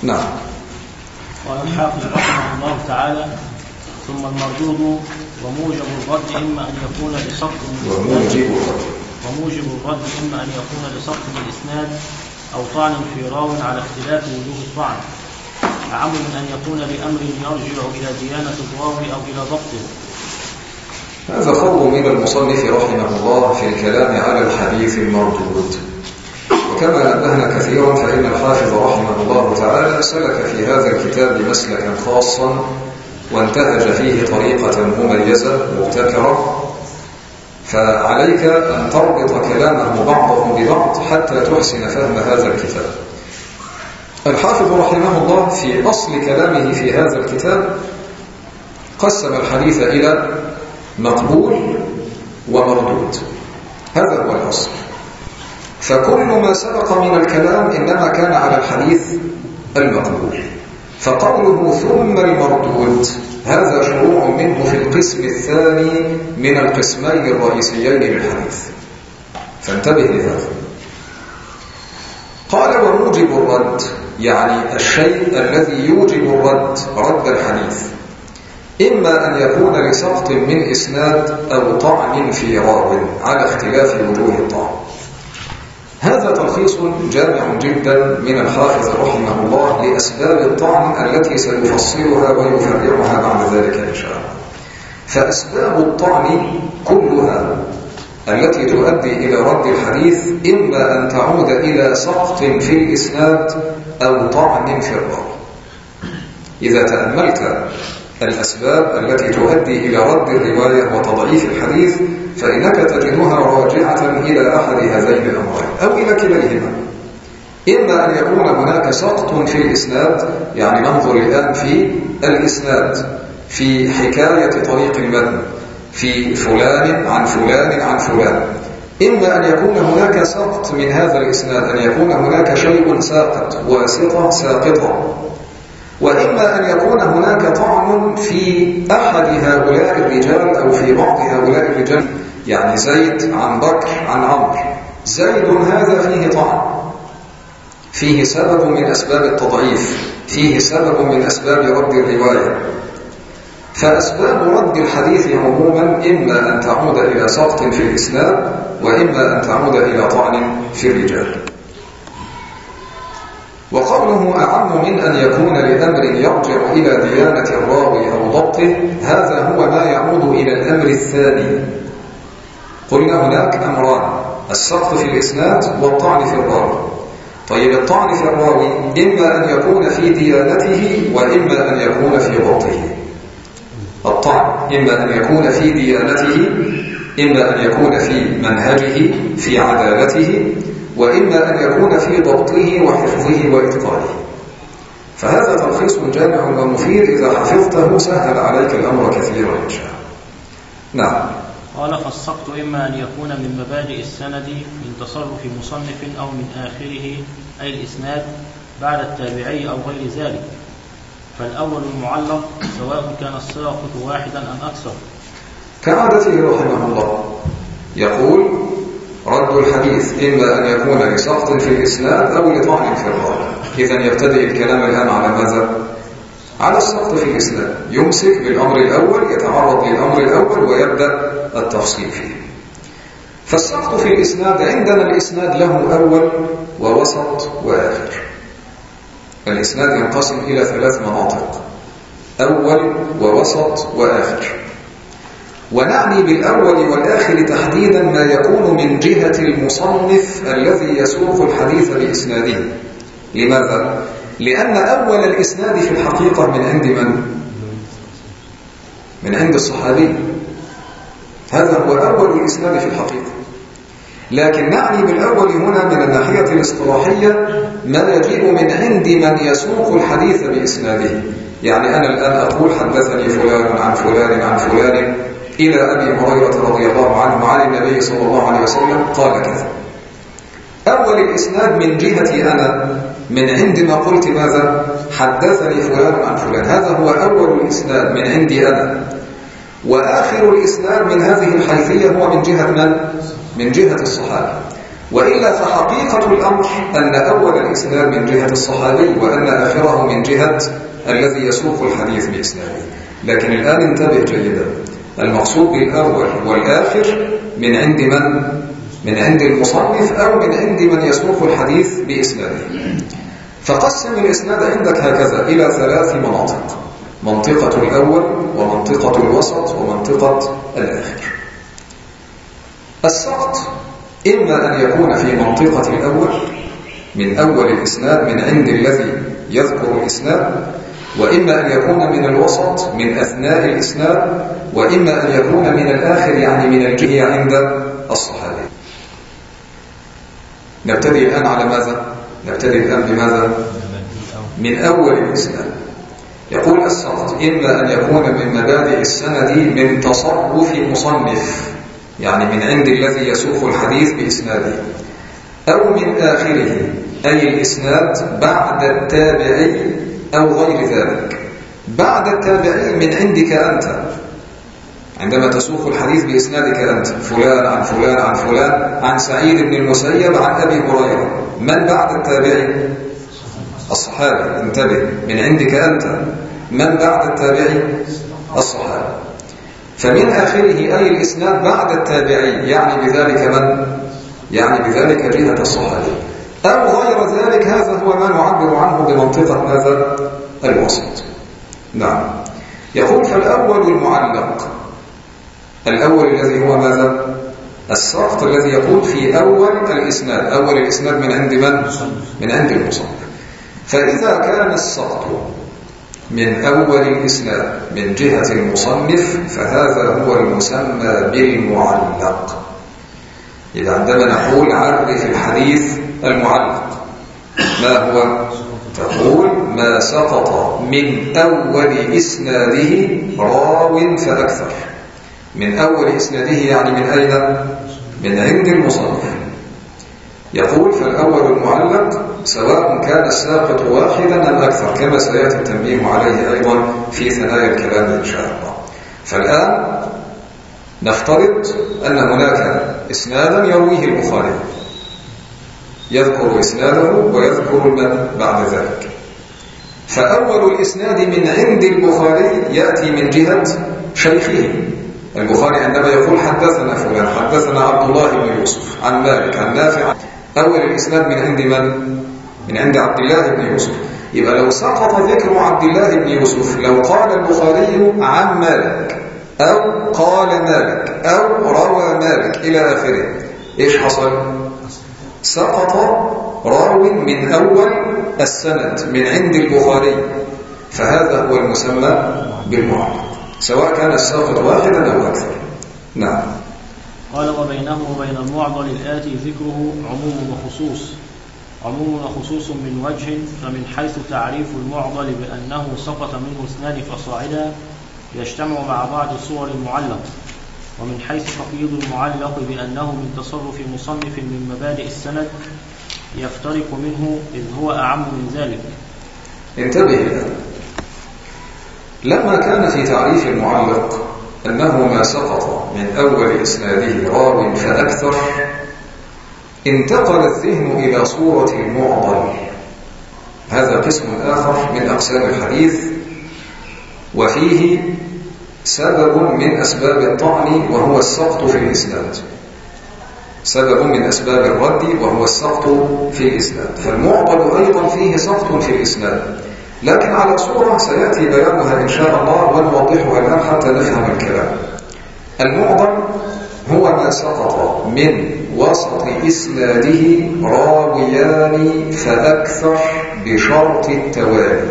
نعم. قال الحافظ رحمه الله تعالى: ثم المردود وموجب الرد إما أن يكون لسقط الإسناد أو طعن في راو على اختلاف وجوه الطعن، أعم من أن يكون لأمر يرجع إلى ديانة الراوي أو إلى ضبطه. هذا فرض من المصنف رحمه الله في الكلام على الحديث المردود. وكما نبهنا كثيرا فإن الحافظ رحمه الله تعالى سلك في هذا الكتاب مسلكا خاصا وانتهج فيه طريقة مميزة مبتكرة، فعليك أن تربط كلامه بعضه ببعض حتى تحسن فهم هذا الكتاب. الحافظ رحمه الله في أصل كلامه في هذا الكتاب قسم الحديث إلى مقبول ومردود، هذا هو الأصل. فكل ما سبق من الكلام إنما كان على الحديث المقبول، فقوله ثم المردود هذا شروع منه في القسم الثاني من القسمين الرئيسيين للحديث، فانتبه لهذا. قال وموجب الرد، يعني الشيء الذي يوجب الرد، رد الحديث، إما أن يكون لسقط من إسناد أو طعن في راو على اختلاف وجوه الطعن. هذا تلخيص جامع جدا من الحافظ رحمه الله لأسباب الطعن التي سيفصلها ويفرعها بعد ذلك إن شاء الله. فأسباب الطعن كلها التي تؤدي إلى رد الحديث إما أن تعود إلى سقط في الإسناد أو طعن في الراوي. إذا تأملت الأسباب التي تؤدي إلى رد الرواية وتضعيف الحديث فإنك تجدها راجعة إلى أحد هذين الأمرين أو إلى كليهما. إما أن يكون هناك سقط في الإسناد، يعني ننظر الآن في الإسناد في حكاية طريق المتن في فلان عن فلان عن فلان، إما أن يكون هناك سقط من هذا الإسناد، أن يكون هناك شيء ساقط، واسطة ساقطة، وإما أن يكون هناك طعن في أحد هؤلاء الرجال أو في بعض هؤلاء الرجال، يعني زيد عن بكر عن عمرو، زيد هذا فيه طعن، فيه سبب من أسباب التضعيف، فيه سبب من أسباب رد الرواية. فأسباب رد الحديث عموما إما أن تعود إلى سقط في الإسناد وإما أن تعود إلى طعن في الرجال. وقوله أعم من أن يكون لأمر يرجع إلى ديانة الراوي أو ضبطه، هذا هو ما يعود إلى الأمر الثاني. قلنا هناك أمران: السقط في الإسناد والطعن في الراوي. طيب الطعن في الراوي إما أن يكون في ديانته وإما أن يكون في ضبطه. الطعن إما أن يكون في ديانته، إما أن يكون في منهجه في عدالته، وإما أن يكون في ضبطه وحفظه وإتقانه. فهذا تلخيص جامع ومفيد، إذا حفظته سهل عليك الأمر كثيرا إن شاء الله. نعم. قال فالسقط إما أن يكون من مبادئ السند من تصرف مصنف أو من آخره أي الإسناد بعد التابعي أو غير ذلك. فالأول المعلق سواء كان الساقط واحدا أم أكثر، كعادته رحمه الله يقول رد الحديث إما أن يكون لسقط في الإسناد أو لطعن في الراوي. إذن يبتدئ الكلام الآن على ماذا؟ على السقط في الإسناد، يمسك بالأمر الأول، يتعرض للأمر الأول ويبدأ التفصيل فيه. فالسقط في الإسناد، عندنا الإسناد له أول ووسط وآخر. الإسناد ينقسم إلى 3 مناطق: أول ووسط وآخر. ونعني بالأول والآخر تحديدا ما يكون من جهة المصنف الذي يسوق الحديث بإسناده. لماذا؟ لأن أول الإسناد في الحقيقة من عند من؟ من عند الصحابي، هذا هو أول الإسناد في الحقيقة. لكن نعني بالأول هنا من الناحية الاصطلاحية ما يجيء من عند من يسوق الحديث بإسناده. يعني أنا الآن أقول حدثني فلان عن فلان عن فلان إلى أبي هريرة رضي الله عنه عن النبي صلى الله عليه وسلم قال كذا. أول الإسناد من جهتي أنا، من عندما قلت ماذا؟ حدثني فلان عن فلان، هذا هو أول الإسناد من عندي أنا. وآخر الإسناد من هذه الحيثية هو من جهة من؟ من جهة الصحابة. وإلا فحقيقة الأمر أن أول الإسناد من جهة الصحابي وأن آخره من جهة الذي يسوق الحديث بإسناده. لكن الآن انتبه جيدا، المقصود بالأول والآخر من عند من؟ من عند المصنف أو من عند من يسوق الحديث بإسناده. فقسم الإسناد عندك هكذا إلى 3 مناطق: منطقة الأول ومنطقة الوسط ومنطقة الآخر. السقط إما أن يكون في منطقة الأول من أول الإسناد من عند الذي يذكر الإسناد، وإما أن يكون من الوسط من أثناء الإسناد، وإما أن يكون من الآخر يعني من الجهة عند الصحابي. نبتدي الآن على ماذا؟ نبتدي الآن بماذا؟ من أول الإسناد. يقول السقط إما أن يكون من مبادئ السند من تصرف مصنف، يعني من عند الذي يسوق الحديث بإسناده، أو من آخره أي الإسناد بعد التابعي أو غير ذلك. بعد التابعي من عندك أنت، عندما تسوق الحديث بإسنادك أنت، فلان عن فلان عن فلان عن سعيد بن المسيب عن أبي هريرة. من بعد التابعي؟ الصحابي. انتبه، من عندك أنت. من بعد التابعي؟ الصحابي. فمن آخره أي الإسناد بعد التابعي، يعني بذلك من؟ يعني بذلك جهة الصحابي أو غير ذلك. هذا هو ما نعبر عنه بمنطقة ماذا؟ الوسط. نعم. يقول فالأول المعلق، الأول الذي هو ماذا؟ السقط الذي يقول في أول الإسناد. أول الإسناد من عند من؟ من عند المصنف. فإذا كان السقط من أول الإسناد من جهة المصنف فهذا هو المسمى بالمعلق. إذا عندما نقول عرف الحديث المعلق ما هو؟ تقول ما سقط من أول إسناده راو فأكثر. من أول إسناده يعني من أين؟ من عند المصنف. يقول فالأول المعلق سواء كان الساقط واحدا أم أكثر، كما سيأتي التنبيه عليه أيضا في ثنايا الكلام إن شاء الله. فالآن نفترض أن هناك إسنادا يرويه البخاري، يذكر إسناده ويذكر المتن بعد ذلك. فأول الإسناد من عند البخاري يأتي من جهة شيخه. البخاري عندما يقول حدثنا فلان حدثنا عبد الله بن يوسف عن مالك عن نافع، أول الإسناد من عند من؟ من عند عبد الله بن يوسف. يبقى لو سقط ذكر عبد الله بن يوسف، لو قال البخاري عن مالك أو قال مالك أو روى مالك إلى آخره، إيش حصل؟ سقط راو من أول السند من عند البخاري، فهذا هو المسمى بالمعلق، سواء كان الساقط واحدا أو أكثر. نعم. قال وبينه وبين المعضل الآتي ذكره عموم وخصوص. عموم وخصوص من وجه، فمن حيث تعريف المعضل بأنه سقط منه اثنان فصاعدا يجتمع مع بعض صور المعلق، ومن حيث تقييد المعلق بأنه من تصرف مصنف من مبادئ السند يفترق منه إذ هو أعم من ذلك. انتبه الآن، لما كان في تعريف المعلق أنه ما سقط من أول إسناده راو فأكثر، انتقل الذهن إلى صورة المعضل. هذا قسم آخر من أقسام الحديث، وفيه سبب من أسباب الطعن وهو السقط في الإسناد، سبب من أسباب الرد وهو السقط في الإسناد. فالمعضل أيضا فيه سقط في الإسناد، لكن على صورة سيأتي بيانها إن شاء الله ونوضحها الآن حتى نفهم الكلام. المعضل هو ما سقط من وسط إسناده راويان فأكثر بشرط التوالي.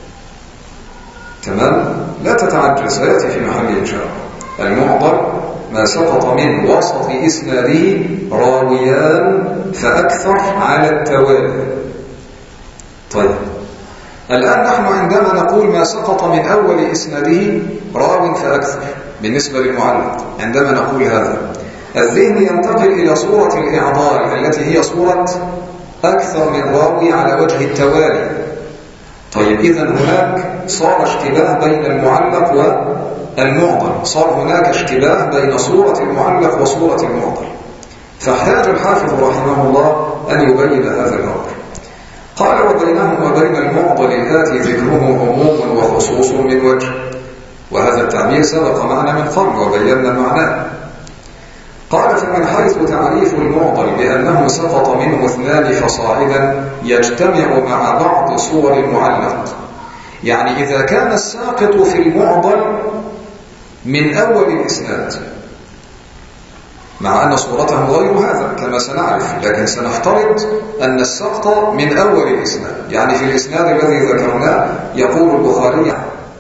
تمام؟ لا تتعجل، سيأتي في محله إن شاء الله. المعضل ما سقط من وسط إسناده راويان فأكثر على التوالي. طيب، الآن نحن عندما نقول ما سقط من أول إسناده راو فأكثر بالنسبة للمعلق، عندما نقول هذا الذهن ينتقل إلى صورة الإعضال التي هي صورة أكثر من راوي على وجه التوالي. طيب، إذن هناك صار اشتباه بين المعلق والمعضل، صار هناك اشتباه بين صورة المعلق وصورة المعضل. فاحتاج الحافظ رحمه الله أن يبين هذا الأمر. قال وبينهم وبين المعضل الآتي ذكره عموم وخصوص من وجه، وهذا التعبير سبق معنا من قبل وبينا معناه. قال فمن حيث تعريف المعضل بأنه سقط منه 2 فصاعدا يجتمع مع بعض صور المعلق، يعني إذا كان الساقط في المعضل من أول الإسناد، مع أن صورته غير هذا كما سنعرف، لكن سنفترض أن السقط من أول الإسناد، يعني في الإسناد الذي ذكرناه يقول البخاري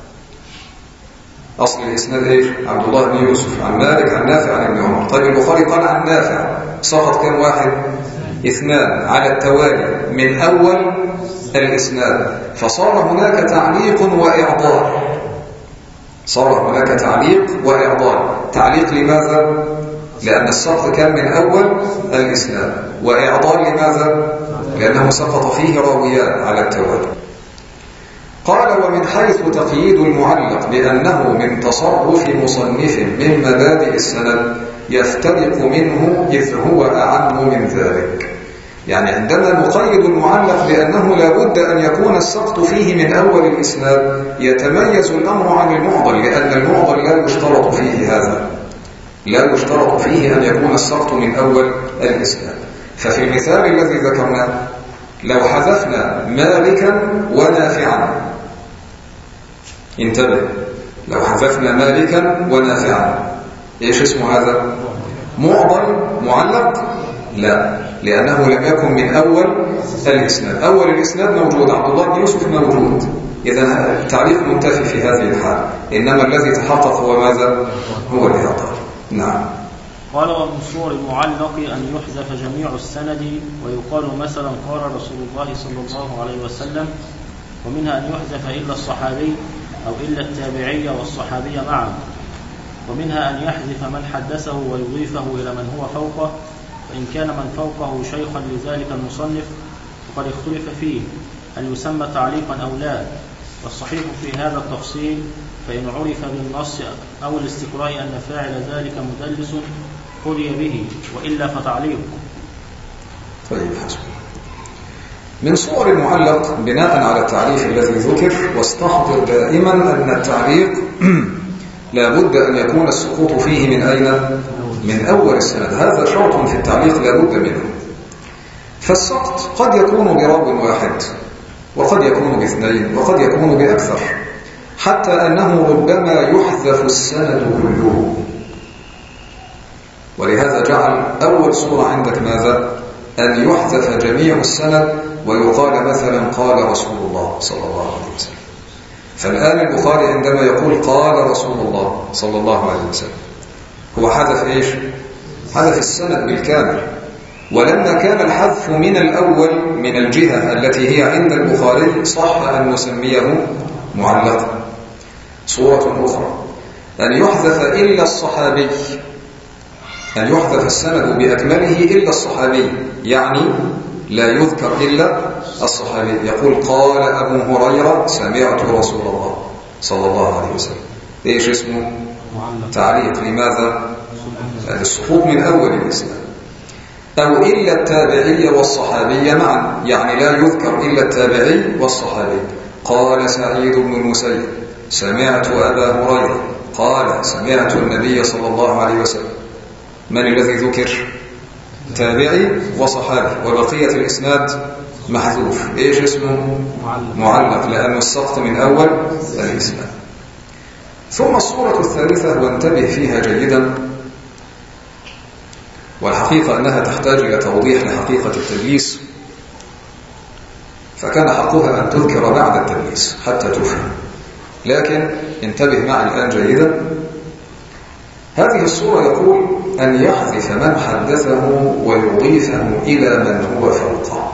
أصل الإسناد إيش؟ عبد الله بن يوسف عن مالك عن نافع عن ابن عمر. طيب البخاري قال عن نافع، سقط كم واحد؟ 2 على التوالي من أول الإسناد، فصار هناك تعليق وإعضال. صار هناك تعليق وإعضال. تعليق لماذا؟ لأن السقط كان من أول الإسناد، وإعضال لماذا؟ لأنه سقط فيه راويان على التوالي. قال ومن حيث تقييد المعلق بأنه من تصرف مصنف من مبادئ السند يفترق منه إذ هو أعم من ذلك، يعني عندما نقيد المعلق بأنه لا بد أن يكون السقط فيه من أول الإسناد يتميز الأمر عن المعضل، لأن المعضل لا يشترط فيه هذا، لا يشترط فيه أن يكون السقط من أول الإسناد. ففي المثال الذي ذكرناه لو حذفنا مالكا ونافعا، انتبه، لو حذفنا مالكا ونافعا ايش اسمه هذا؟ معضل معلق؟ لا، لأنه لم يكن من أول الإسناد. أول الإسناد موجود، عبد الله بن يوسف موجود، إذا التعريف منتفي في هذه الحال، إنما الذي تحقق هو ماذا؟ هو الإعطاء. نعم. قال ومن صور المعلق أن يحذف جميع السند ويقال مثلا قال رسول الله صلى الله عليه وسلم، ومنها أن يحذف إلا الصحابي أو إلا التابعي والصحابي معا، ومنها أن يحذف من حدثه ويضيفه إلى من هو فوقه، فإن كان من فوقه شيخا لذلك المصنف وقد اختلف فيه هل يسمى تعليقا أو لا، والصحيح في هذا التفصيل فإن عرف بالنص أو الاستقراء أن فاعل ذلك مدلس قضي به، وإلا فتعليق. طيب حسنا. من صور المعلق بناء على التعريف الذي ذكر، واستحضر دائما أن التعليق لا بد أن يكون السقوط فيه من أين؟ من أول السند، هذا شرط في التعليق لا بد منه. فالسقط قد يكون براو واحد، وقد يكون باثنين، وقد يكون بأكثر، حتى أنه ربما يحذف السند كله. ولهذا جعل أول صورة عندك ماذا؟ أن يحذف جميع السند ويقال مثلا قال رسول الله صلى الله عليه وسلم. فالآن البخاري عندما يقول قال رسول الله صلى الله عليه وسلم هو حذف إيش؟ حذف السند بالكامل. ولما كان الحذف من الأول من الجهة التي هي عند البخاري صح أن نسميه معلقا. صورة أخرى أن يحذف إلا الصحابي، أن يحذف السند بأكمله إلا الصحابي، يعني لا يذكر إلا الصحابي. يقول قال أبو هريرة سمعت رسول الله صلى الله عليه وسلم، إيش اسمه؟ تعليق. لماذا؟ السقوط من أول الإسلام. أو إلا التابعي والصحابي معا، يعني لا يذكر إلا التابعي والصحابي. قال سعيد بن المسيب سمعت أبا هريرة قال سمعت النبي صلى الله عليه وسلم. من الذي ذكر؟ تابعي وصحابي، وبقية الإسناد محذوف. إيش اسمه؟ معلق، لأنه السقط من أول الإسناد. ثم الصورة الثالثة، وانتبه فيها جيدا، والحقيقة أنها تحتاج إلى توضيح لحقيقة التدليس، فكان حقها أن تذكر بعد التدليس حتى تفهم، لكن انتبه معي الآن جيدا. هذه الصورة يقول أن يحذف من حدثه ويضيفه إلى من هو فوقه.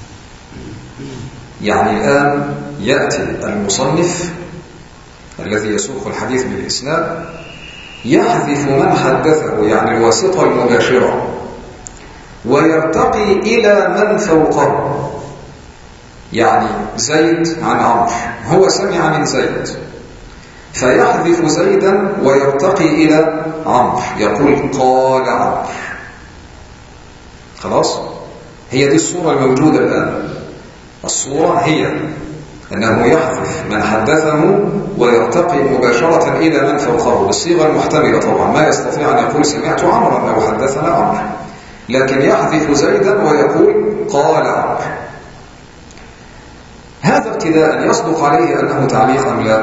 يعني الآن يأتي المصنف الذي يسوق الحديث بالإسناد يحذف من حدثه، يعني الواسطة المباشرة، ويرتقي إلى من فوقه. يعني زيد عن عمرو، هو سمع من زيد فيحذف زيدا ويرتقي إلى عمرو، يقول قال عمرو. خلاص؟ هي دي الصورة الموجودة الآن. الصورة هي أنه يحذف من حدثه ويرتقي مباشرة إلى من فوقه بالصيغة المحتملة طبعا. ما يستطيع أن يقول سمعت عمرا أو حدثنا عمرو، لكن يحذف زيدا ويقول قال عمرو. هذا ابتداء يصدق عليه أنه تعليق أم لا؟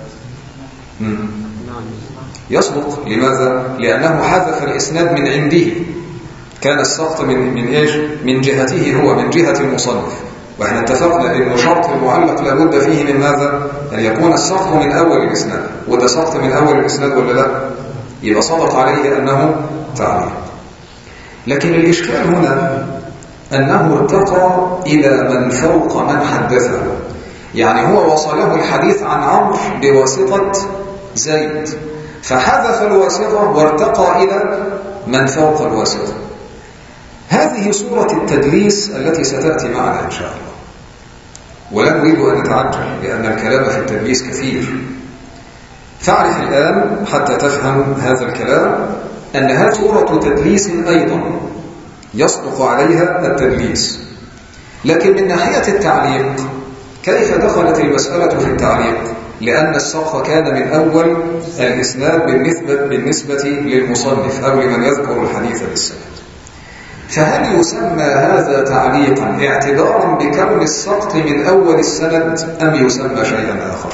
يصدق. لماذا؟ لأنه حذف الإسناد من عنده. كان السقط من إيش؟ من جهته هو، من جهة المصنف. وإحنا اتفقنا أن شرط المعلق لابد فيه من ماذا؟ أن يكون السقط من أول الإسناد، وده سقط من أول الإسناد ولا لا؟ يبقى صدق عليه أنه تعليق. لكن الإشكال هنا أنه ارتقى إلى من فوق من حدثه. يعني هو وصله الحديث عن عمرو بواسطة زيد، فحذف الواسطة وارتقى إلى من فوق الواسطة. هذه صورة التدليس التي ستأتي معنا إن شاء الله، ولا نريد أن نتعجل لأن الكلام في التدليس كثير. فاعرف الآن حتى تفهم هذا الكلام أنها صورة تدليس أيضا يصدق عليها التدليس. لكن من ناحية التعليق كيف دخلت المسألة في التعليق؟ لأن السقط كان من أول الإسناد بالنسبة للمصنف أو لمن يذكر الحديث بالسند. فهل يسمى هذا تعليقا اعتبارا بكون السقط من أول السند أم يسمى شيئا آخر؟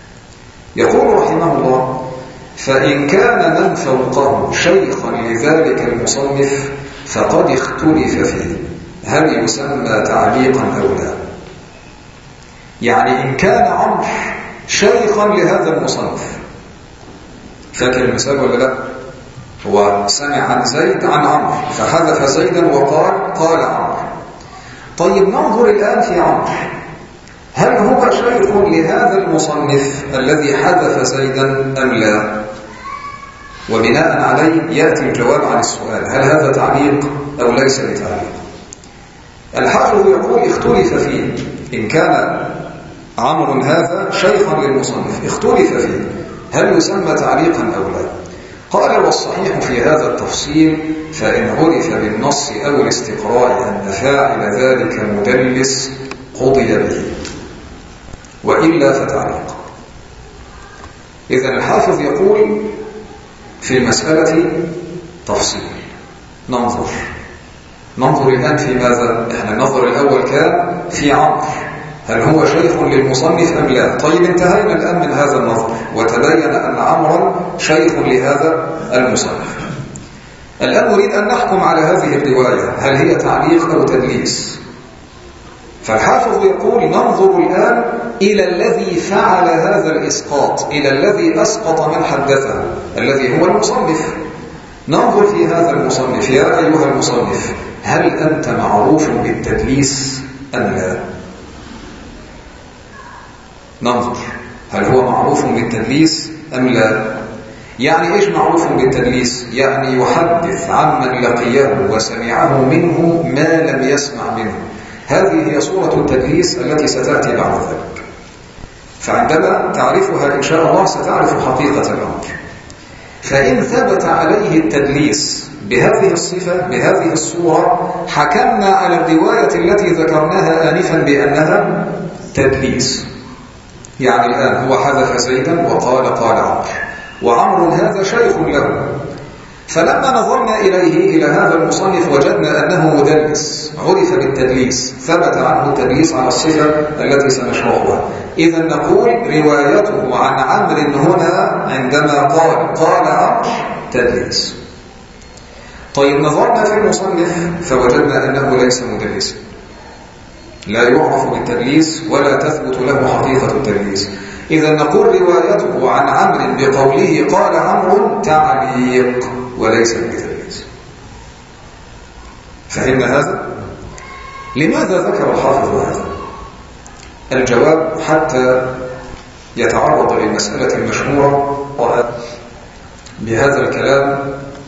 يقول رحمه الله: فإن كان من فوقه شيخا لذلك المصنف فقد اختلف فيه هل يسمى تعليقا أو لا. يعني إن كان عمرو شيخا لهذا المصنف، فاكر المثال ولا لا؟ هو سمع عن زيد عن عمرو فحذف زيدا وقال قال عمرو. طيب ننظر الآن في عمرو، هل هو شيخ لهذا المصنف الذي حذف زيدا أم لا؟ وبناء عليه يأتي الجواب عن السؤال: هل هذا تعليق أو ليس بتعليق؟ الحافظ يقول: اختلف فيه. إن كان عمرو هذا شيخا للمصنف اختلف فيه هل يسمى تعليقا أو لا؟ قال: والصحيح في هذا التفصيل فإن عرف بالنص أو الاستقراء أن فاعل ذلك مدلس قضي به، وإلا فتعليق. إذن الحافظ يقول في المسألة تفصيل. ننظر الآن في ماذا؟ إحنا النظر الأول كان في عمرو، هل هو شيخ للمصنف أم لا؟ طيب انتهينا الآن من هذا النظر وتبين أن عمرا شيخ لهذا المصنف. الآن نريد أن نحكم على هذه الرواية، هل هي تعليق أو تدليس؟ فالحافظ يقول: ننظر الآن إلى الذي فعل هذا الإسقاط، إلى الذي أسقط من حدثه الذي هو المصنف. ننظر في هذا المصنف: يا أيها المصنف، هل أنت معروف بالتدليس أم لا؟ ننظر هل هو معروف بالتدليس أم لا. يعني إيش معروف بالتدليس؟ يعني يحدث عمن لقيه وسمعه منه ما لم يسمع منه. هذه هي صورة التدليس التي ستأتي بعد ذلك. فعندما تعرفها إن شاء الله ستعرف حقيقة الأمر. فإن ثبت عليه التدليس بهذه الصفة بهذه الصورة حكمنا على الرواية التي ذكرناها آنفا بأنها تدليس. يعني الآن هو حذف زيدا وقال قال عمرو، وعمرو هذا شيخ له. فلما نظرنا إلى هذا المصنف وجدنا أنه مدلس، عرف بالتدليس، ثبت عنه التدليس على الصفة التي سنشرحها. إذا نقول روايته عن عمرو هنا عندما قال عمرو تدليس. طيب نظرنا في المصنف فوجدنا أنه ليس مدلسا، لا يعرف بالتدليس ولا تثبت له حقيقة التدليس. إذا نقول روايته عن عمرو بقوله قال عمرو تعليق وليس بتدليس. فهمنا هذا؟ لماذا ذكر الحافظ هذا؟ الجواب حتى يتعرض للمسألة المشهورة بهذا الكلام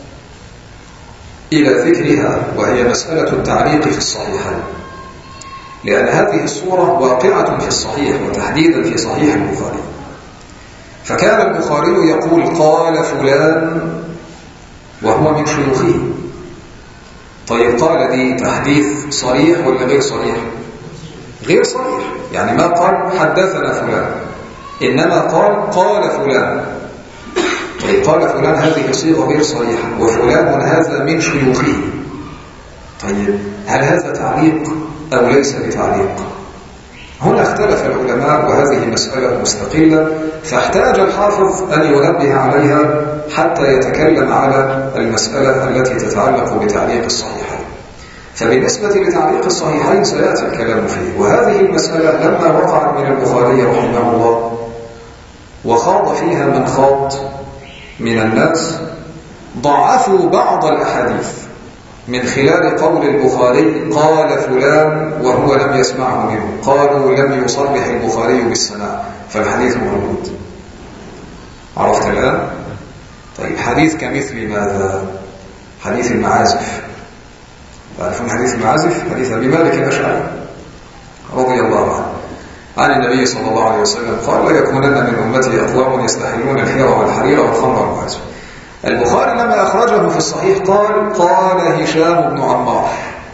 إلى ذكرها، وهي مسألة التعليق في الصحيحين. لأن هذه الصورة واقعة في الصحيح وتحديدا في صحيح البخاري. فكان البخاري يقول قال فلان وهو من شيوخه. طيب قال دي تحديث صريح ولا غير صريح؟ غير صريح، يعني ما قال حدثنا فلان، إنما قال فلان. طيب قال فلان هذه صيغة غير صريحة، وفلان هذا من شيوخه. طيب هل هذا تعليق أو ليس بتعليق؟ هنا اختلف العلماء، وهذه مسألة مستقلة، فاحتاج الحافظ أن ينبه عليها حتى يتكلم على المسألة التي تتعلق بتعليق الصحيحين. فبالنسبة لتعليق الصحيحين سيأتي الكلام فيه، وهذه المسألة لما وقعت من البخاري رحمه الله وخاض فيها من خاض من الناس، ضعفوا بعض الأحاديث من خلال قول البخاري قال فلان وهو لم يسمعه منه، قالوا لم يصرح البخاري بالسماع، فالحديث موجود. عرفت الآن؟ طيب حديث كمثل ماذا؟ حديث المعازف. تعرفون حديث المعازف؟ حديث أبي مالك الأشعري رضي الله عنه عن النبي صلى الله عليه وسلم قال لا يكونن من أمتي أقوام يستحلون الحير والحرير والخمر والمعازف. البخاري لما أخرجه في الصحيح قال هشام بن عمار،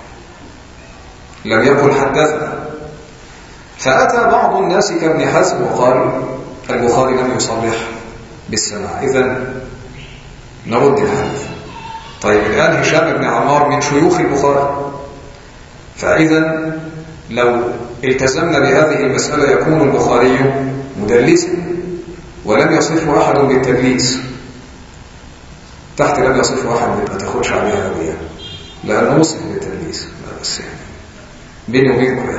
لم يقل حدثنا. فأتى بعض الناس كابن حزم وقال البخاري لم يصرح بالسماع، إذن نرد الحديث. طيب الآن هشام بن عمار من شيوخ البخاري، فإذا لو التزمنا بهذه المسألة يكون البخاري مدلسا، ولم يصفه أحد بالتدليس. تحت لم يصفه أحد ما تاخدش عليها قوي، لأنه وصف بالتدليس، بس يعني بيني وبينكم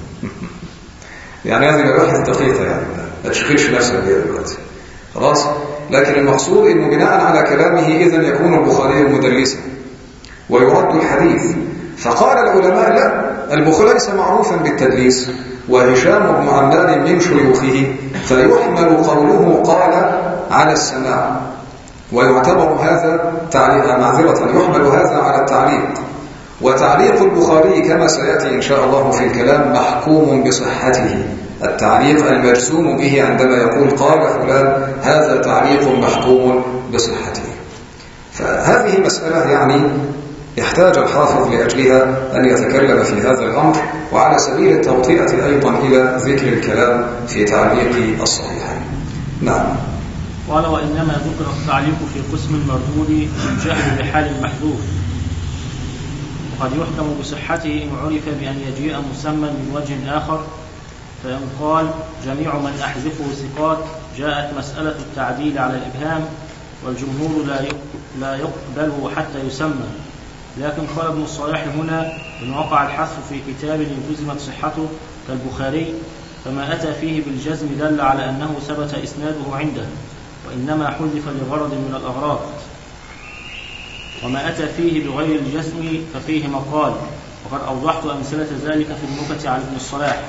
يعني هذه مباحث دقيقة، يعني ما تشغلش نفسك بها دلوقتي خلاص. لكن المقصود انه بناء على كلامه اذا يكون البخاري مدلسا ويرد الحديث. فقال العلماء لا، البخاري ليس معروفا بالتدليس، وهشام بن عمار من شيوخه، فيحمل قوله قال على السماع، ويعتبر هذا يحمل هذا على التعليق. وتعليق البخاري كما سيأتي إن شاء الله في الكلام محكوم بصحته، التعليق المجزوم به عندما يقول قال فلان هذا تعليق محكوم بصحته. فهذه مسألة يعني يحتاج الحافظ لأجلها أن يتكلم في هذا الأمر، وعلى سبيل التوطئة أيضا إلى ذكر الكلام في تعليق الصحيحين. نعم. قال وإنما ذكر التعليق في قسم المردود الجهل بحال المحذوف، وقد يحكم بصحته إن عرف بأن يجيء مسمى من وجه آخر، فإن قال جميع من أحذفه ثقات جاءت مسألة التعديل على الإبهام، والجمهور لا يقبله حتى يسمى. لكن قال ابن الصلاح هنا إن وقع الحذف في كتاب جزمت صحته كالبخاري، فما أتى فيه بالجزم دل على أنه ثبت إسناده عنده، وإنما حذف لغرض من الأغراض. وما أتى فيه بغير الجزم ففيه مقال، وقد أوضحت أمثلة ذلك في النكت على ابن الصلاح.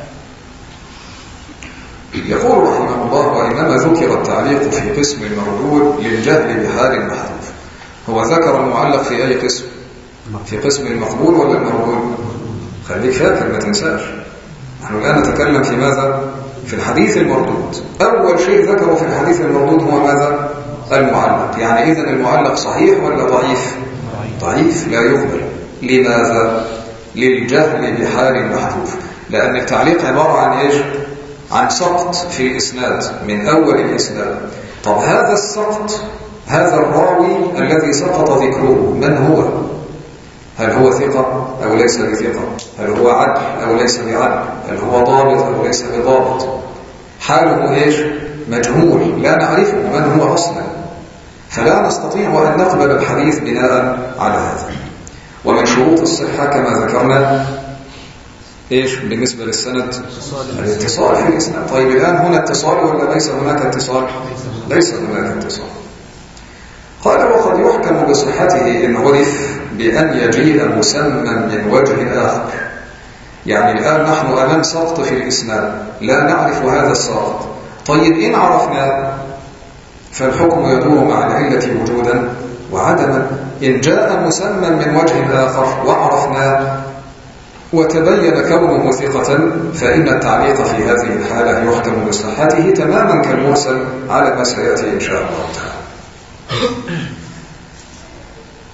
يقول رحمه الله وإنما ذكر التعليق في قسم المردود للجهل بحال المحذوف. هو ذكر المعلق في أي قسم؟ في قسم المقبول ولا المردود؟ خليك فاكر ما تنساش، نحن الآن نتكلم في ماذا؟ في الحديث المردود. أول شيء ذكره في الحديث المردود هو ماذا؟ المعلق. يعني إذن المعلق صحيح ولا ضعيف؟ ضعيف لا يقبل. لماذا؟ للجهل بحال المحذوف، لأن التعليق عبارة عن إيش؟ عن سقط في الإسناد من أول الإسناد. طب هذا السقط، هذا الراوي الذي سقط ذكره من هو؟ هل هو ثقة أو ليس بثقة؟ هل هو عدل أو ليس بعدل؟ هل هو ضابط أو ليس بضابط؟ حاله إيش؟ مجهول، لا نعرفه من هو أصلا، فلا نستطيع أن نقبل الحديث بناء على هذا. ومن شروط الصحة كما ذكرنا إيش بالنسبة للسند؟ الاتصال في الإسناد. طيب الآن هنا اتصال ولا ليس هناك اتصال؟ ليس هناك اتصال. قال وقد يحكم بصحته إن عرف بأن يجيء مسمى من وجه آخر. يعني الآن نحن أمام سقط في الإسناد لا نعرف هذا السقط. طيب إن عرفنا فالحكم يدور مع العلة وجودا وعدما. إن جاء مسمى من وجه آخر وعرفنا وتبين كونه ثقة فإن التعليق في هذه الحالة يحكم بصحته تماما كالمرسل على ما سيأتي إن شاء الله تعالى.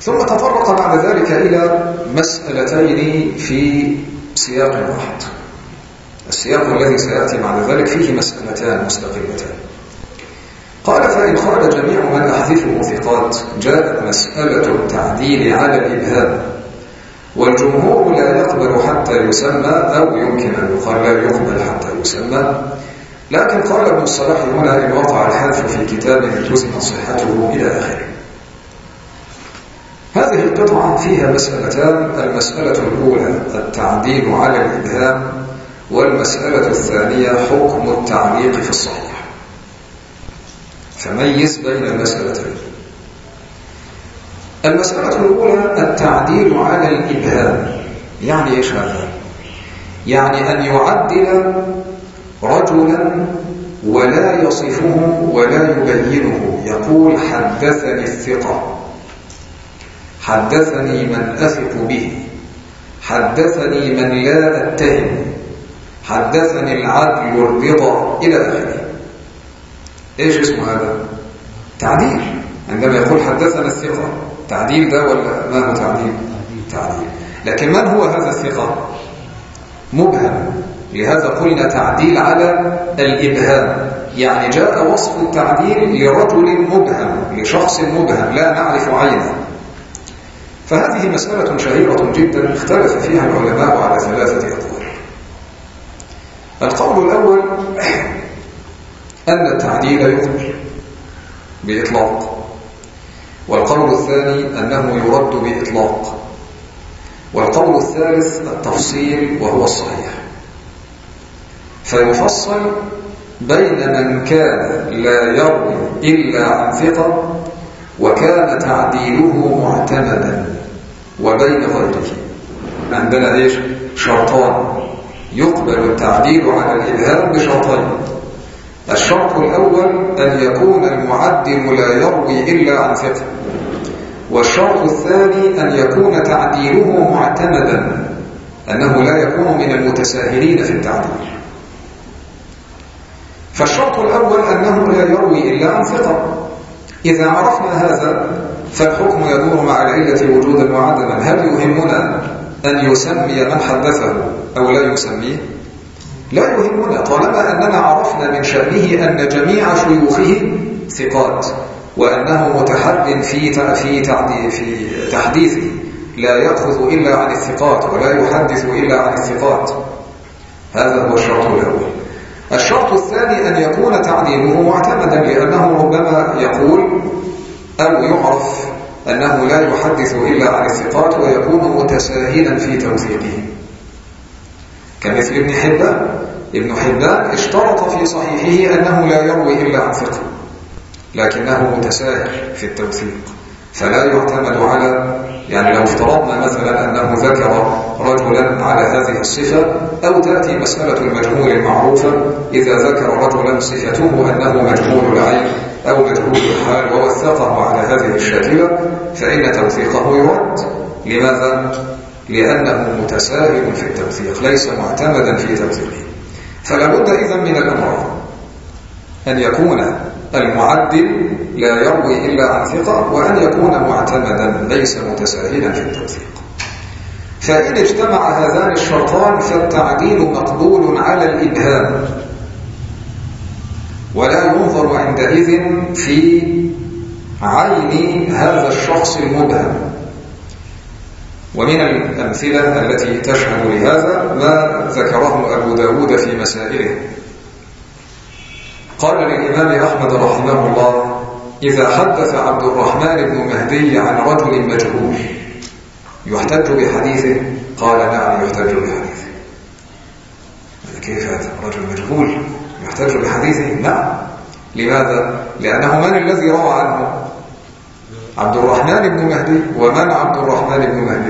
ثم تطرق بعد ذلك إلى مسألتين في سياق واحد. السياق الذي سيأتي بعد ذلك فيه مسألتان مستقلتان. قال: فإن خرج جميع من أحذفه ثقات جاءت مسألة التعديل على الإبهام، والجمهور لا يقبل حتى يسمى، أو يمكن أن يقال لا يقبل حتى يسمى. لكن قال ابن الصلاح هنا: إن وقع الحذف في كتاب التزم صحته إلى آخره. هذه القطعة فيها مسألتان: المسألة الأولى التعديل على الإبهام، والمسألة الثانية حكم التعليق في الصحيح. فميز بين المسألتين. المسألة الأولى التعديل على الإبهام، يعني إيش هذا؟ يعني أن يعدل رجلا ولا يصفه ولا يبينه، يقول: حدثني الثقة، حدثني من أثق به، حدثني من لا أتهم، حدثني العدل الرضا، إلى آخره. إيش اسمه هذا؟ تعديل. عندما يقول حدثنا الثقة، تعديل ده ولا ما هو تعديل؟ تعديل. لكن من هو هذا الثقة؟ مبهم. لهذا قلنا تعديل على الإبهام، يعني جاء وصف التعديل لرجل مبهم، لشخص مبهم لا نعرف عينه. فهذه مسألة شهيرة جدا اختلف فيها العلماء على 3 أقوال. القول الأول أن التعديل يقبل بإطلاق، والقول الثاني أنه يرد بإطلاق، والقول الثالث التفصيل وهو الصحيح. فيفصل بين من كان لا يروي إلا عن ثقة وكان تعديله معتمدا، وبين غيره. عندنا إيش؟ شرطان يقبل التعديل على الإبهام بشرطين. الشرط الأول أن يكون المعدل لا يروي إلا عن ثقة، والشرط الثاني أن يكون تعديله معتمدا، أنه لا يكون من المتساهلين في التعديل. فالشرط الأول أنه لا يروي إلا عن ثقة. إذا عرفنا هذا فالحكم يدور مع العلة وجودا وعدما. هل يهمنا أن يسمي من حدثه أو لا يسميه؟ لا يهمنا، طالما أننا عرفنا من شأنه أن جميع شيوخه ثقات، وأنه متحد في تحديثه، لا يأخذ إلا عن الثقات ولا يحدث إلا عن الثقات. هذا هو الشرط الأول. الشرط الثاني أن يكون تعديله معتمدا، لأنه ربما يقول أو يعرف أنه لا يحدث إلا عن الثقات ويكون متساهلا في توثيقه، كمثل ابن حبان. ابن حبان اشترط في صحيحه أنه لا يروي إلا عن ثقة، لكنه متساهل في التوثيق، فلا يعتمد على، يعني لو افترضنا مثلا أنه ذكر رجلا على هذه الصفة، أو تأتي مسألة المجهول المعروفة، إذا ذكر رجلا صفته أنه مجهول العين أو مجهول الحال ووثقه على هذه الشاكلة، فإن توثيقه يرد. لماذا؟ لأنه متساهل في التوثيق، ليس معتمدا في توثيقه. فلا بد إذن من الأمرين: أن يكون المعدل لا يروي إلا عن ثقة، وأن يكون معتمدا ليس متساهلا في التوثيق. فإن اجتمع هذان الشرطان فالتعديل مقبول على الإبهام، ولا ينظر عندئذ في عين هذا الشخص المبهم. ومن الأمثلة التي تشهد لهذا ما ذكره أبو داود في مسائله. قال للإمام أحمد رحمه الله: إذا حدث عبد الرحمن بن مهدي عن رجل مجهول يحتج بحديثه؟ قال: نعم يحتج بحديثه. كيف هذا؟ رجل مجهول يحتج بحديثه؟ نعم. لماذا؟ لأنه من الذي روى عنه؟ عبد الرحمن بن مهدي. ومن عبد الرحمن بن مهدي؟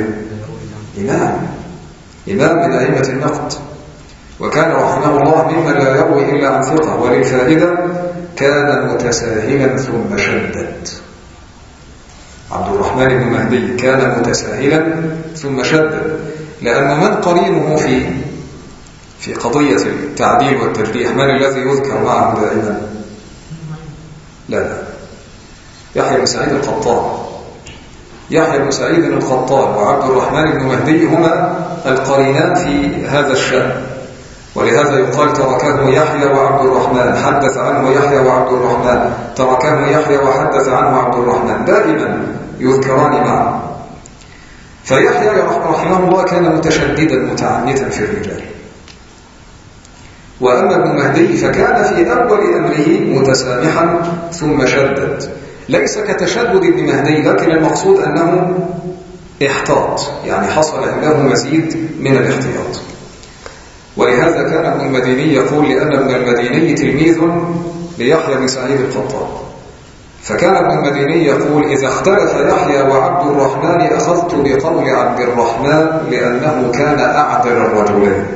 إمام من أئمة النقد، وكان رحمه الله ممن لا يروي إلا عن ثقة. وللفائدة كان متساهلا ثم شدد. عبد الرحمن بن مهدي كان متساهلا ثم شدد، لأن من قرينه في قضية التعديل والترجيح من الذي يذكر معه دائما؟ لا، يحيى بن سعيد القطان. يحيى بن سعيد القطان وعبد الرحمن بن مهدي هما القرينان في هذا الشأن، ولهذا يقال تركه يحيى وعبد الرحمن، حدث عنه يحيى وعبد الرحمن، تركه يحيى وحدث عنه عبد الرحمن، دائما يذكران معا. فيحيى رحمه الله كان متشددا متعنتا في الرجال، وأما ابن مهدي فكان في أول أمره متسامحا ثم شدد، ليس كتشدد ابن مهدي، لكن المقصود أنه احتاط، يعني حصل عنده مزيد من الاحتياط. ولهذا كان ابن المديني يقول لأن ابن المديني تلميذ ليحيى بن سعيد القطان، فكان ابن المديني يقول إذا اختلف يحيى وعبد الرحمن أخذت بقول عبد الرحمن لأنه كان أعدل الرجلين،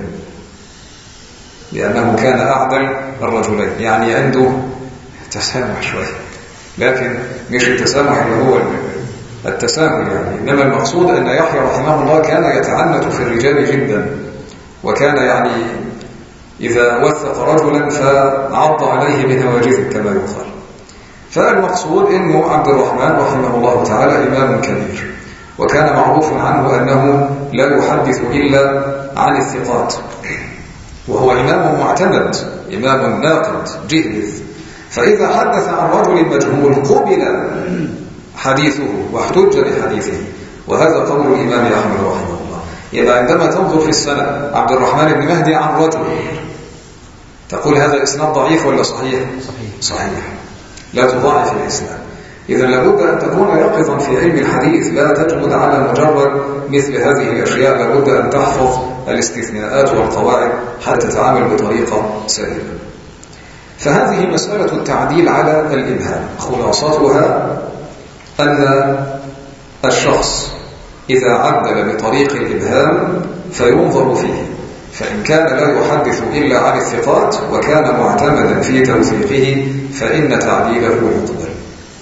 يعني عنده تسامح شوية، لكن مش التسامح اللي هو التسامح يعني، إنما المقصود أن يحيى رحمه الله كان يتعنت في الرجال جدا، وكان يعني إذا وثق رجلا فعض عليه بنواجذه كما يقال. فالمقصود أنه عبد الرحمن رحمه الله تعالى إمام كبير، وكان معروف عنه أنه لا يحدث إلا عن الثقات، وهو إمام معتمد، إمام ناقد جهز، فإذا حدث عن رجل مجهول قبل حديثه واحتج بحديثه، وهذا قول الإمام أحمد رحمه الله. يبقى عندما تنظر في السنة عبد الرحمن بن مهدي عن رجل تقول هذا إسناد ضعيف ولا صحيح؟ صحيح، لا تضاعف الإسناد. إذا لابد أن تكون يقظا في علم الحديث، لا تجمد على مجرد مثل هذه الأشياء، لابد أن تحفظ الاستثناءات والقواعد حتى تتعامل بطريقة سليمة. فهذه مسألة التعديل على الإبهام، خلاصتها أن الشخص إذا عدل بطريق الإبهام فينظر فيه، فإن كان لا يحدث إلا عن الثقات وكان معتمدا في توثيقه فإن تعديله يقبل.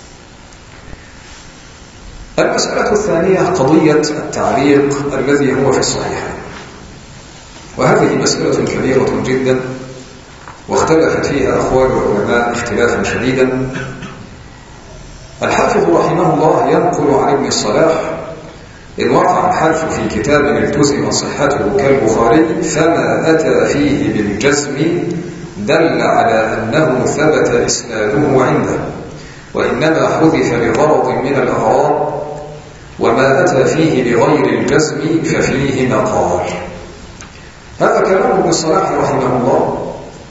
المسألة الثانية قضية التعليق الذي هو في الصحيحين، وهذه مسألة كبيرة جدا واختلفت فيها أقوال العلماء اختلافا شديدا. الحافظ رحمه الله ينقل عن ابن الصلاح إن وقع الحلف في كتاب التزم صحته كالبخاري فما أتى فيه بالجزم دل على أنه ثبت إسناده عنده، وإنما حذف لغرض من الأغراض، وما أتى فيه بغير الجزم ففيه مقال. هذا كلام ابن الصلاح رحمه الله،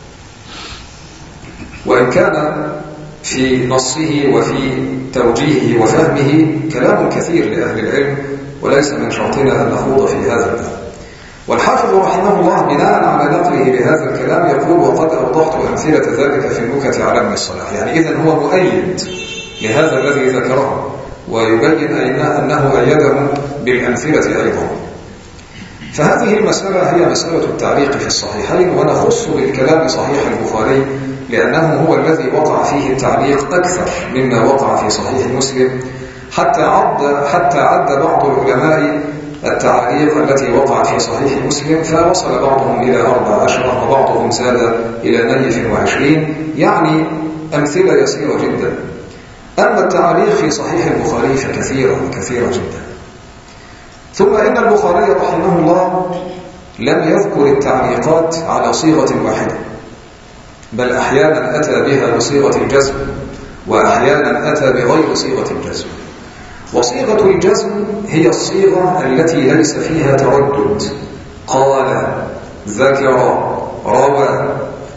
وإن كان في نصه وفي توجيهه وفهمه كلام كثير لأهل العلم، وليس من شرطنا أن نخوض في هذا الباب. والحافظ رحمه الله بناء على نقله لهذا الكلام يقول وقد أوضحت أمثلة ذلك في النكت على ابن الصلاح، يعني إذن هو مؤيد لهذا الذي ذكره، ويبين أنه أيده بالأمثلة أيضا. فهذه المسألة هي مسألة التعليق في الصحيحين، ونخص بالكلام صحيح البخاري لأنه هو الذي وقع فيه التعليق أكثر مما وقع في صحيح مسلم، حتى عد بعض العلماء التعليق التي وقعت في صحيح مسلم فوصل بعضهم إلى 14 وبعضهم زاد إلى 120، يعني أمثلة يسيرة جدا. أما التعليق في صحيح البخاري فكثيرة جدا. ثم إن البخاري رحمه الله لم يذكر التعليقات على صيغة واحدة، بل أحيانا أتى بها بصيغة الجزم، وأحيانا أتى بغير صيغة الجزم. وصيغة الجزم هي الصيغة التي ليس فيها تردد، قال، ذكر، روى.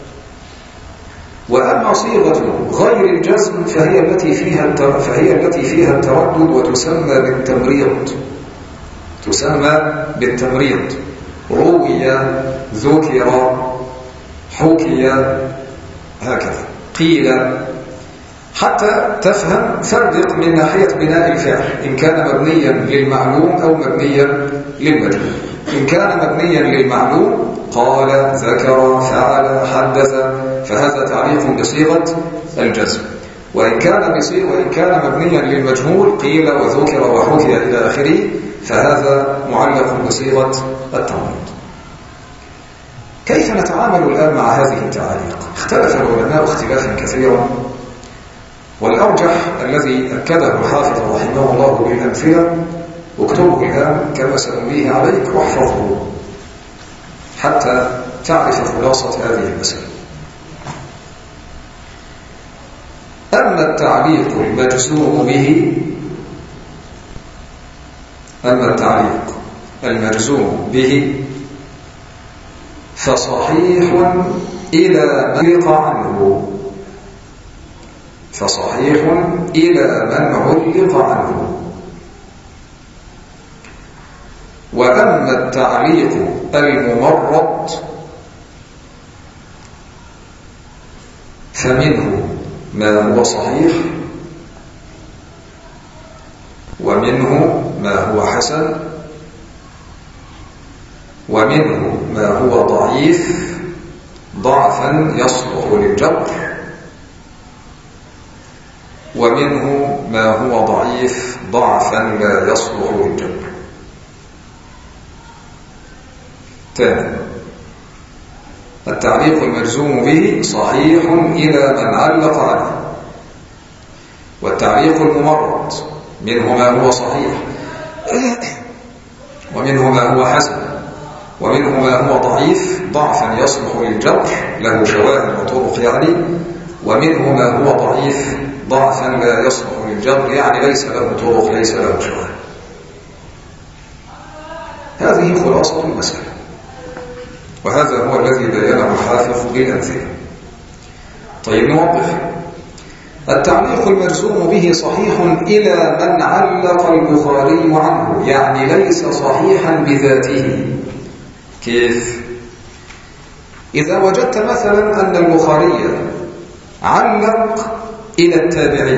وأما صيغة غير الجزم فهي التي فيها التردد وتسمى بالتمريض، روي، ذكر، حكي، هكذا قيل، حتى تفهم فرق من ناحية بناء الفعل إن كان مبنيا للمعلوم أو مبنيا للمجهول. إن كان مبنيا للمعلوم قال، ذكر، فعل، حدث، فهذا تعليق بصيغة الجزم. وإن كان مبنيا للمجهول قيل وذكر وحكي إلى آخره، فهذا معلق بصيغة التمريض. كيف نتعامل الآن مع هذه التعاليق؟ اختلف العلماء اختلافا كثيرا والأرجح الذي أكده الحافظ رحمه الله بالأمثلة، واكتبه الآن كما سأمليه عليك واحفظه حتى تعرف خلاصة هذه المسألة. أما التعليق المجزوم به، فصحيح إلى من علق عنه، وأما التعليق الممرض فمنه ما هو صحيح، ومنه ما هو حسن، ومنه ما هو ضعيف ضعفا يصلح للجبر، ومنه ما هو ضعيف ضعفا لا يصلح للجبر. تاني، التعليق المجزوم به صحيح إلى من علق عنه، والتعليق الممرض منه ما هو صحيح، ومنه ما هو حسن، ومنه ما هو ضعيف ضعفا يصلح للجبر له شواهد وطرق يعني، ومنه ما هو ضعيف ضعفا لا يصلح للجبر يعني ليس له طرق ليس له شواهد. هذه خلاصة المسألة، وهذا هو الذي بينه الحافظ بالأمثلة. طيب نوضح. التعليق المجزوم به صحيح إلى من علق البخاري عنه، يعني ليس صحيحا بذاته. كيف؟ إذا وجدت مثلا أن البخاري علق إلى التابعي،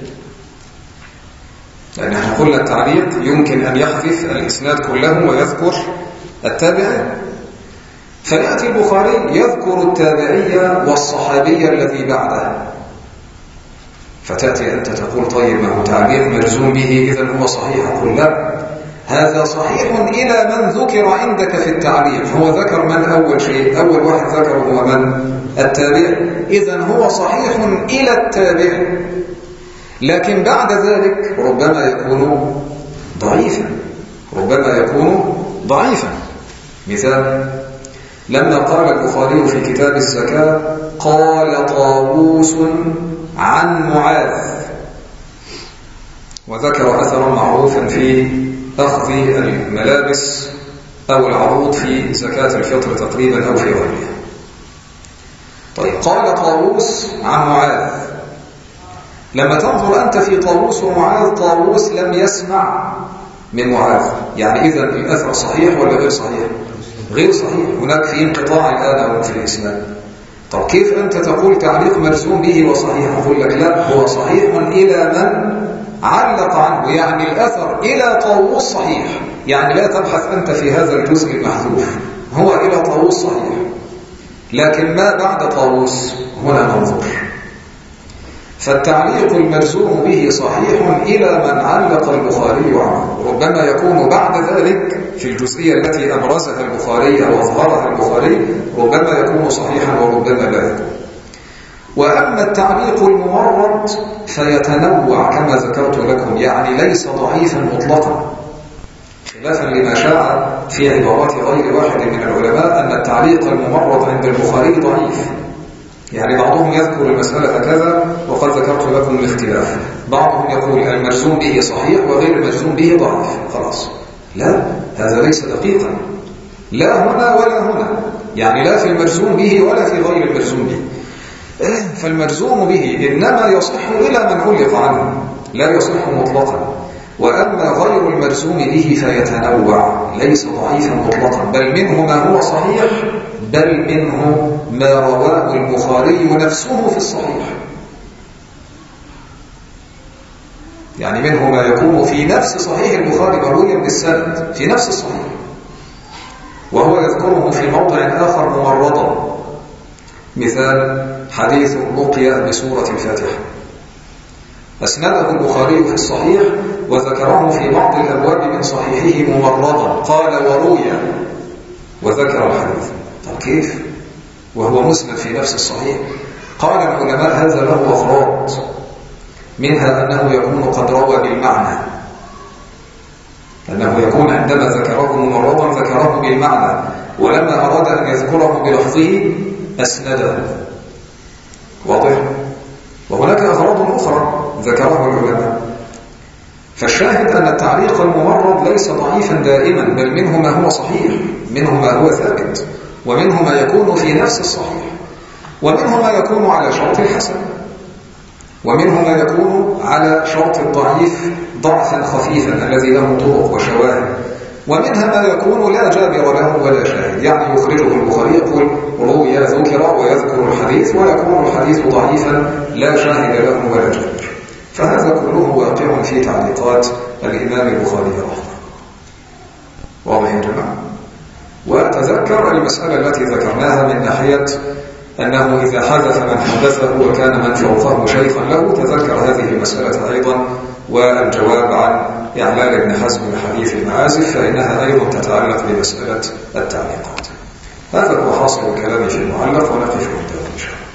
لأن احنا قلنا التعليق يمكن أن يحذف الإسناد كله ويذكر التابعي، فيأتي البخاري يذكر التابعي والصحابي الذي بعده، فتأتي أنت تقول طيب ما هو تعليق مجزوم به إذن هو صحيح. أقول لا، هذا صحيح إلى من ذكر عندك في التعليق. هو ذكر من أول شيء؟ أول واحد ذكره هو من؟ التابعي. إذن هو صحيح إلى التابعي، لكن بعد ذلك ربما يكون ضعيفا. مثال: لما قال البخاري في كتاب الزكاة قال طاووس عن معاذ، وذكر أثرا معروفا في أخذ الملابس أو العروض في زكاة الفطر تقريبا أو في غيرها. طيب، قال طاووس عن معاذ. لما تنظر أنت في طاووس ومعاذ، طاووس لم يسمع من معاذ، يعني إذن الأثر صحيح ولا غير صحيح؟ غير صحيح، هناك في انقطاع الآن في الإسلام. طب كيف أنت تقول تعليق مجزوم به وصحيح؟ أقول لك لا، هو صحيح إلى من علق عنه، يعني الأثر إلى طاووس صحيح، يعني لا تبحث أنت في هذا الجزء المحذوف، هو إلى طاووس صحيح، لكن ما بعد طاووس هنا ننظر. فالتعليق المجزوم به صحيح إلى من علق البخاري عنه، ربما يكون بعد ذلك في الجزئية التي أبرزها البخاري أو أظهرها البخاري ربما يكون صحيحا وربما لا يكون. وأما التعليق الممرض فيتنوع كما ذكرت لكم، يعني ليس ضعيفا مطلقا، خلافا لما شاع في عبارات غير واحد من العلماء أن التعليق الممرض عند البخاري ضعيف. يعني بعضهم يذكر المسألة كذا وقد ذكرت لكم الاختلاف، بعضهم يقول المجزوم به صحيح وغير المجزوم به ضعيف، خلاص. لا، هذا ليس دقيقا، لا هنا ولا هنا، يعني لا في المجزوم به ولا في غير المجزوم به. فالمجزوم به إنما يصح إلى من علق عنه، لا يصح مطلقا. وأما غير المجزوم به فيتنوع، ليس ضعيفا مطلقا، بل منه ما هو صحيح، بل منه ما رواه البخاري نفسه في الصحيح، يعني منه ما يكون في نفس صحيح البخاري مرويا بالسند في نفس الصحيح، وهو يذكره في موضع آخر ممرضا. مثال: حديث الرقية بسورة الفاتحة، أسنده البخاري في الصحيح وذكره في بعض الأبواب من صحيحه ممرضا، قال وروي، وذكر الحديث. طب كيف وهو مسند في نفس الصحيح؟ قال العلماء هذا له أغراض. منها أنه يكون قد روى بالمعنى، أنه يكون عندما ذكره ممرضا ذكره بالمعنى، ولما أراد أن يذكره بلفظه أسنده. واضح؟ وهناك أغراض أخرى ذكرها العلماء. فالشاهد أن التعليق الممرض ليس ضعيفا دائما، بل منه ما هو صحيح، منه ما هو ثابت، ومنه ما يكون في نفس الصحيح، ومنه ما يكون على شرط الحسن، ومنه ما يكون على شرط الضعيف ضعفا خفيفا الذي له طرق وشواهد، ومنها ما يكون لا جابر له ولا شاهد، يعني يخرجه البخاري يقول روي ذكر ويذكر الحديث، ويكون الحديث ضعيفا لا شاهد له ولا جابر. فهذا كله واقع في تعليقات الإمام البخاري رحمه الله. واضح يا جماعة؟ وتذكر المسألة التي ذكرناها من ناحية أنه إذا حدث من حدثه وكان من فوقه شيخا له، تذكر هذه المسألة أيضا، والجواب عن إعلال ابن حزم لحديث المعازف فإنها أيضا تتعلق بمسألة التعليقات. هذا هو حاصل الكلام في المعلق، ونقف عنده إن شاء الله.